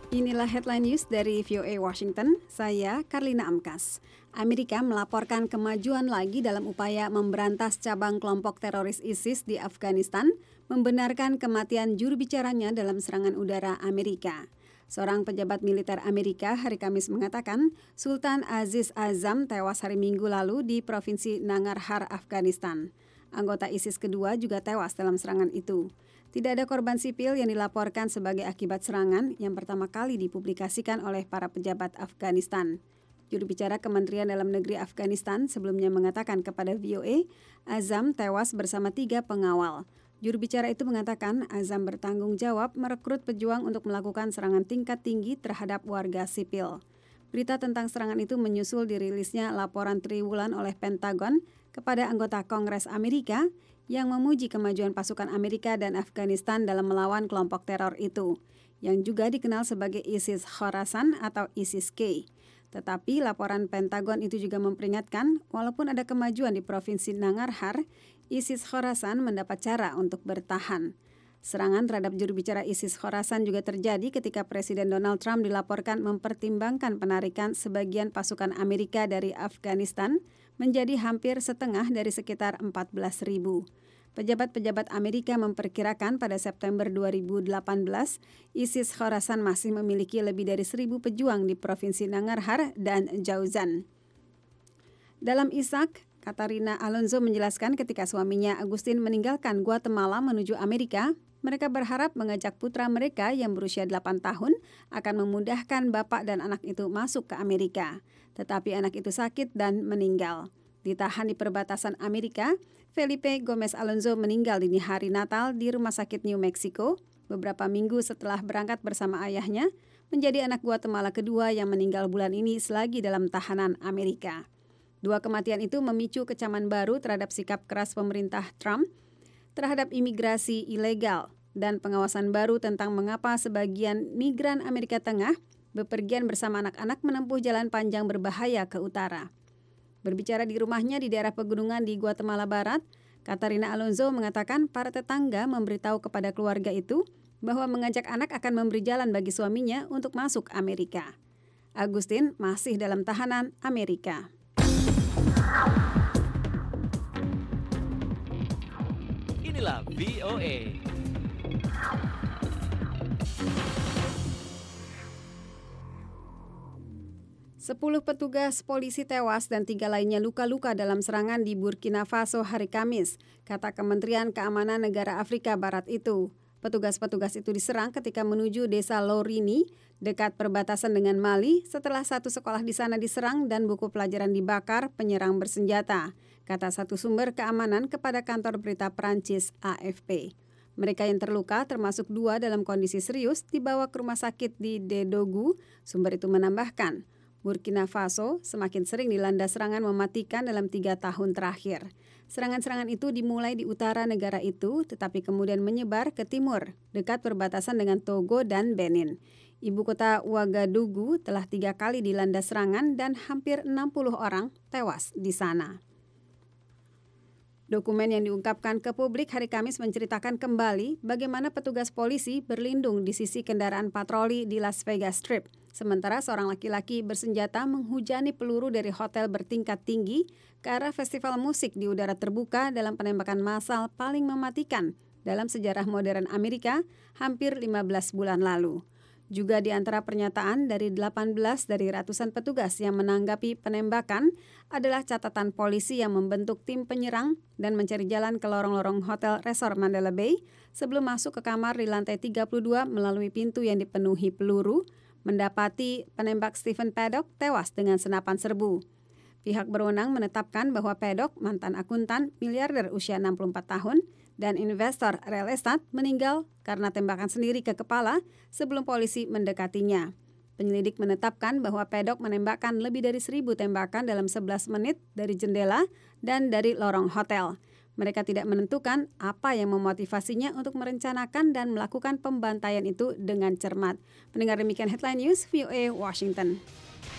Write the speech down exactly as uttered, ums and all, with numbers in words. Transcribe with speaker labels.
Speaker 1: Inilah headline news dari V O A Washington, saya Karlina Amkas. Amerika melaporkan kemajuan lagi dalam upaya memberantas cabang kelompok teroris ISIS di Afghanistan, membenarkan kematian juru bicaranya dalam serangan udara Amerika. Seorang pejabat militer Amerika hari Kamis mengatakan Sultan Aziz Azam tewas hari Minggu lalu di Provinsi Nangarhar, Afghanistan. Anggota ISIS kedua juga tewas dalam serangan itu. Tidak ada korban sipil yang dilaporkan sebagai akibat serangan yang pertama kali dipublikasikan oleh para pejabat Afghanistan. Juru bicara Kementerian Dalam Negeri Afghanistan sebelumnya mengatakan kepada V O A, Azam tewas bersama tiga pengawal. Juru bicara itu mengatakan Azam bertanggung jawab merekrut pejuang untuk melakukan serangan tingkat tinggi terhadap warga sipil. Berita tentang serangan itu menyusul dirilisnya laporan triwulan oleh Pentagon kepada anggota Kongres Amerika yang memuji kemajuan pasukan Amerika dan Afghanistan dalam melawan kelompok teror itu, yang juga dikenal sebagai ISIS Khorasan atau ISIS-K. Tetapi laporan Pentagon itu juga memperingatkan, walaupun ada kemajuan di Provinsi Nangarhar, ISIS Khorasan mendapat cara untuk bertahan. Serangan terhadap juru bicara ISIS Khorasan juga terjadi ketika Presiden Donald Trump dilaporkan mempertimbangkan penarikan sebagian pasukan Amerika dari Afghanistan menjadi hampir setengah dari sekitar empat belas ribu. Pejabat-pejabat Amerika memperkirakan pada September dua ribu delapan belas, ISIS Khorasan masih memiliki lebih dari seribu pejuang di Provinsi Nangarhar dan Jauzan. Dalam Ishak, Katarina Alonso menjelaskan ketika suaminya Agustin meninggalkan Guatemala menuju Amerika, mereka berharap mengajak putra mereka yang berusia delapan tahun akan memudahkan bapak dan anak itu masuk ke Amerika. Tetapi anak itu sakit dan meninggal. Ditahan di perbatasan Amerika, Felipe Gomez Alonso meninggal dini hari Natal di Rumah Sakit New Mexico beberapa minggu setelah berangkat bersama ayahnya, menjadi anak Guatemala kedua yang meninggal bulan ini selagi dalam tahanan Amerika. Dua kematian itu memicu kecaman baru terhadap sikap keras pemerintah Trump terhadap imigrasi ilegal dan pengawasan baru tentang mengapa sebagian migran Amerika Tengah bepergian bersama anak-anak menempuh jalan panjang berbahaya ke utara. Berbicara di rumahnya di daerah pegunungan di Guatemala Barat, Katarina Alonso mengatakan para tetangga memberitahu kepada keluarga itu bahwa mengajak anak akan memberi jalan bagi suaminya untuk masuk Amerika. Agustin masih dalam tahanan Amerika.
Speaker 2: Inilah V O A.
Speaker 1: Sepuluh petugas polisi tewas dan tiga lainnya luka-luka dalam serangan di Burkina Faso hari Kamis, kata Kementerian Keamanan Negara Afrika Barat itu. Petugas-petugas itu diserang ketika menuju desa Lorini, dekat perbatasan dengan Mali, setelah satu sekolah di sana diserang dan buku pelajaran dibakar penyerang bersenjata, kata satu sumber keamanan kepada kantor berita Prancis A F P. Mereka yang terluka, termasuk dua dalam kondisi serius, dibawa ke rumah sakit di Dedogu. Sumber itu menambahkan, Burkina Faso semakin sering dilanda serangan mematikan dalam tiga tahun terakhir. Serangan-serangan itu dimulai di utara negara itu, tetapi kemudian menyebar ke timur, dekat perbatasan dengan Togo dan Benin. Ibu kota Ouagadougou telah tiga kali dilanda serangan dan hampir enam puluh orang tewas di sana. Dokumen yang diungkapkan ke publik hari Kamis menceritakan kembali bagaimana petugas polisi berlindung di sisi kendaraan patroli di Las Vegas Strip, sementara seorang laki-laki bersenjata menghujani peluru dari hotel bertingkat tinggi ke arah festival musik di udara terbuka dalam penembakan massal paling mematikan dalam sejarah modern Amerika hampir lima belas bulan lalu. Juga di antara pernyataan dari delapan belas dari ratusan petugas yang menanggapi penembakan adalah catatan polisi yang membentuk tim penyerang dan mencari jalan ke lorong-lorong hotel Resort Mandela Bay sebelum masuk ke kamar di lantai tiga puluh dua melalui pintu yang dipenuhi peluru, mendapati penembak Stephen Paddock tewas dengan senapan serbu. Pihak berwenang menetapkan bahwa Paddock, mantan akuntan, miliarder usia enam puluh empat tahun, dan investor real estate meninggal karena tembakan sendiri ke kepala sebelum polisi mendekatinya. Penyelidik menetapkan bahwa Paddock menembakkan lebih dari seribu tembakan dalam sebelas menit dari jendela dan dari lorong hotel. Mereka tidak menentukan apa yang memotivasinya untuk merencanakan dan melakukan pembantaian itu dengan cermat. Pendengar demikian headline news V O A Washington.